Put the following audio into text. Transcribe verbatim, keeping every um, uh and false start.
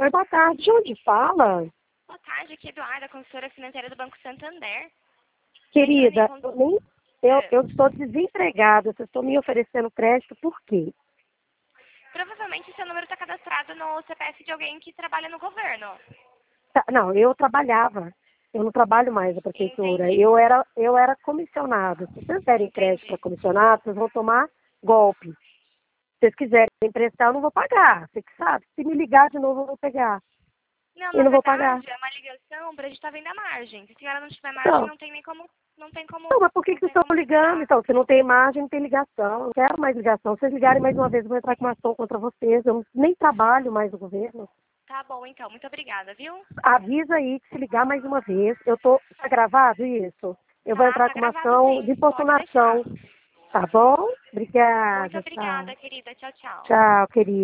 Oi, boa tarde. De onde fala? Boa tarde, aqui é Eduarda, consultora financeira do Banco Santander. Querida, Entrando eu, em nem, con- eu, É, eu estou desempregada. Vocês estão me oferecendo crédito por quê? Provavelmente seu número está cadastrado no C P F de alguém que trabalha no governo. Tá, não, eu trabalhava. Eu não trabalho mais na prefeitura. Entendi, Eu era, eu era comissionada. Se vocês derem crédito para entendi. comissionado, vocês vão tomar golpe. Se vocês quiserem emprestar, eu não vou pagar. Você que sabe. Se me ligar de novo, eu vou pegar. Não, E na não vou pagar. verdade, é uma ligação para a gente estar vendo a margem. Se a senhora não tiver margem, Então, não tem nem como, não tem não, como, mas por que, não que vocês tem estão como ligando? liberar. Então, se não tem imagem, não tem ligação. Eu não quero mais ligação. Se vocês ligarem mais uma vez, eu vou entrar com uma ação contra vocês. Eu nem trabalho mais no governo. Tá bom, então. Muito obrigada, viu? Avisa aí que se ligar mais uma vez, eu tô. Tá gravado isso? Eu vou Tá, entrar tá com uma gravado ação de sim. Pode deixar. importunação. Tá bom? Muito Obrigada, tchau. obrigada, querida. Tchau, tchau. Tchau, querida.